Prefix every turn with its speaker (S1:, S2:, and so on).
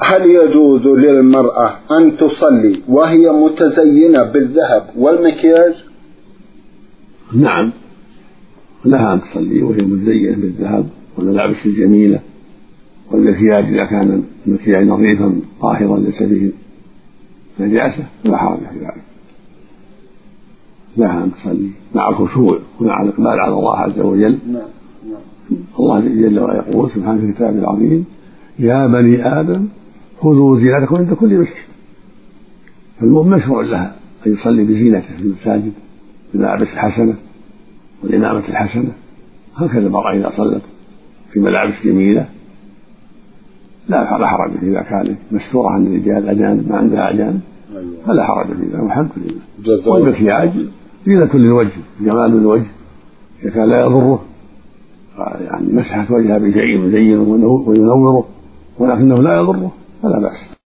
S1: هل يجوز للمرأة أن تصلي وهي متزينة بالذهب والمكياج؟
S2: نعم، لها أن تصلي وهي متزينة بالذهب والملابس الجميلة والمكياج إذا كان المكياج نظيفا طاهرا ليس فيه نجاسة لا حرج في ذلك. لها أن تصلي مع الخشوع ومع الإقبال على الله عز وجل. الله جل وعلا يقول سبحانه في كتابه العظيم: يا بني آدم خذوا زينتكم عند كل مسجد. فالمؤمن مشروع لها أن يصلي بزينته في المساجد بالملابس الحسنة والإمامة الحسنة. هكذا المرأة إذا صلت في ملابس جميلة لا حرج إذا كانت مستورة عن الرجال أجانب ما عندها أجانب فلا حرج في ذلك والحمد لله. والمكياج زينة للوجه جمال للوجه إذا كان لا يضره يعني مسحت وجهها بشيء يزينه وينوره ولكنه لا يضره فلا بأس.